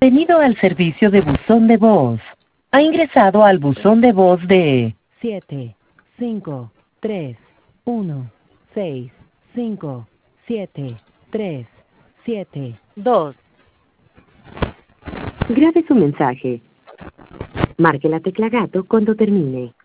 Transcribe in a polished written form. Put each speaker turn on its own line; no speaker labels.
Bienvenido al servicio de buzón de voz. Ha ingresado al buzón de voz de 7, 5, 3, 1, 6, 5, 7, 3, 7, 2.
Grabe su mensaje. Marque la tecla gato cuando termine.